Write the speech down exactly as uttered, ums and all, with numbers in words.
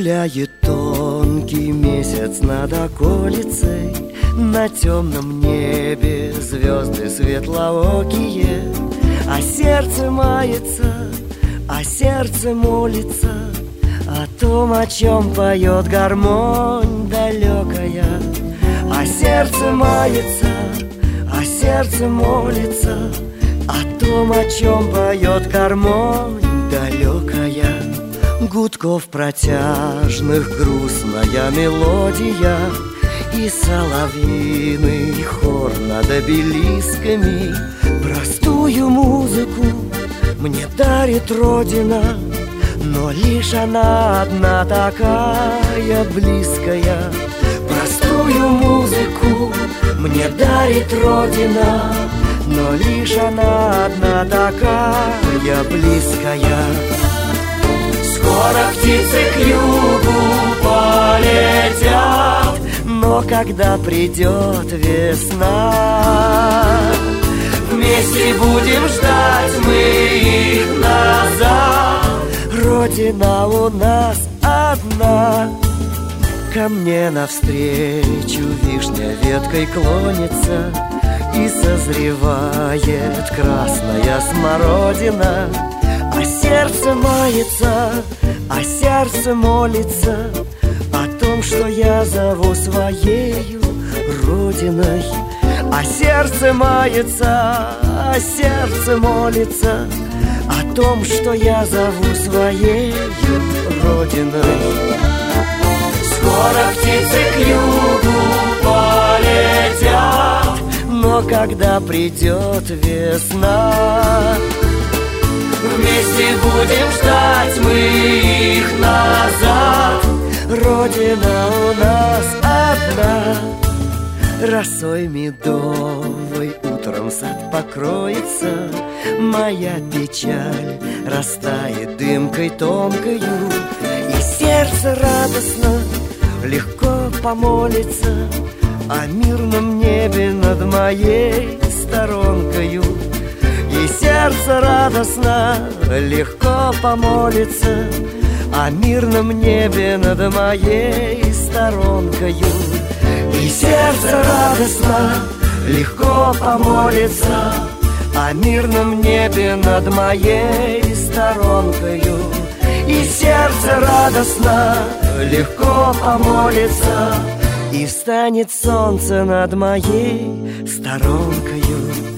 Гуляет тонкий месяц над околицей, на темном небе звезды светлоокие, а сердце мается, а сердце молится о том, о чем поет гармонь далекая. А сердце мается, а сердце молится о том, о чем поет гармонь далекая. Гудков протяжных грустная мелодия, и соловьиный хор над обелисками. Простую музыку мне дарит Родина, но лишь она одна такая близкая. Простую музыку мне дарит Родина, но лишь она одна такая близкая. Скоро птицы к югу полетят, но когда придет весна, вместе будем ждать мы их назад. Родина у нас одна. Ко мне навстречу вишня веткой клонится, и созревает красная смородина. А сердце мается, а сердце молится о том, что я зову своею Родиной. А сердце мается, а сердце молится о том, что я зову своею Родиной. Скоро птицы к югу полетят, но когда придет весна, вместе будем ждать мы их назад. Родина у нас одна. Росой медовой утром сад покроется, моя печаль растает дымкой тонкою, и сердце радостно легко помолится о мирном небе над моей сторонкою. И сердце радостно легко помолится о мирном небе над моей сторонкою. И сердце радостно легко помолится о мирном небе над моей сторонкою. И сердце радостно легко помолится, и встанет солнце над моей сторонкою.